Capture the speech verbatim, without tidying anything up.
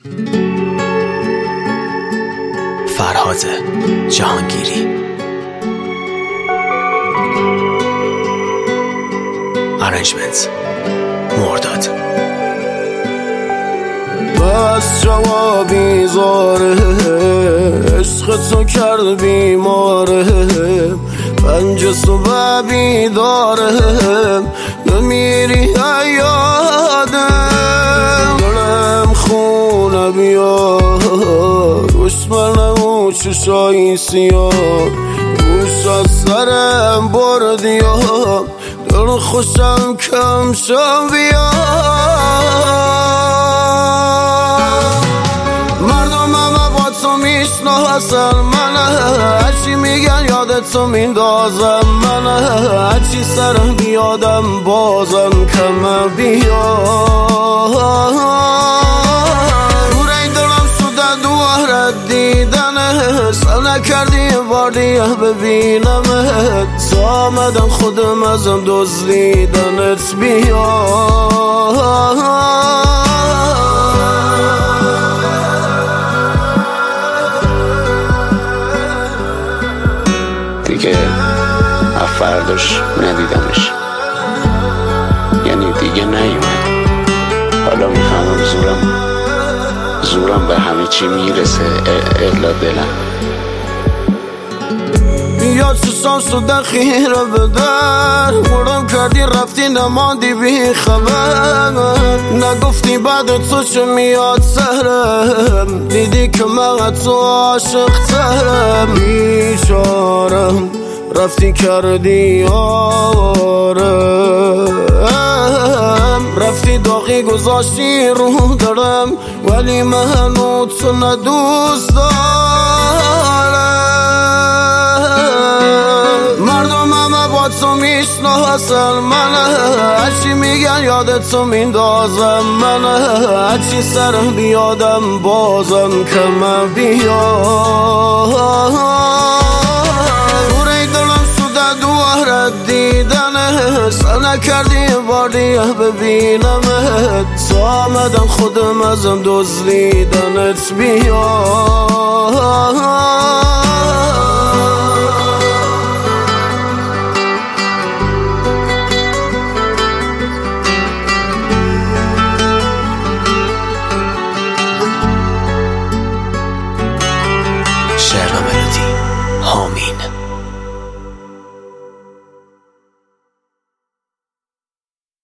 فرهاد جهانگیری. ارنجمنت مرداد. بس جوابی زاره، عشق تو کرد بیماره، پنج صبح بیداره، نمیری یادم، دلم خونه بیار، گوشمرنم و چشایی سیاه، گوش از سرم بردیم، دل خوشم کم شم بیار. مردم همه با تو میشناسن منه، هرچی میگن یادتو میندازم منه، هرچی سرم بیادم بازم کم بیار. روی دلم شده دواره دیدنه، سر نکردی بار دیگه ببینمت، تا آمدم خودم ازم دزدیدنت بیار. دیگه فرداش ندیدمش، یعنی دیگه نیومد. حالا میفهمم زورم زورم به همه چی میرسه الا دلم. یا چشم شده خیره به در، مردم کردی رفتی نماندی بی خبر، نگفتی بعد تو چه میاد سرم، دیدی که من تو عاشق ترم، بیچارم رفتی کردی آرم، رفتی داغی گذاشتی رو دارم، ولی من تو ندوست دارم. مردم همه با تو میشناسن منه، هرچی میگن یادتو میندازم منه، هرچی سرم بیادم بازم کم بیار. روی دلم شده دواره دیدنه، سر نکردی بار دیگه ببینمت، تا آمدم خودم ازم دزدیدنت بیار.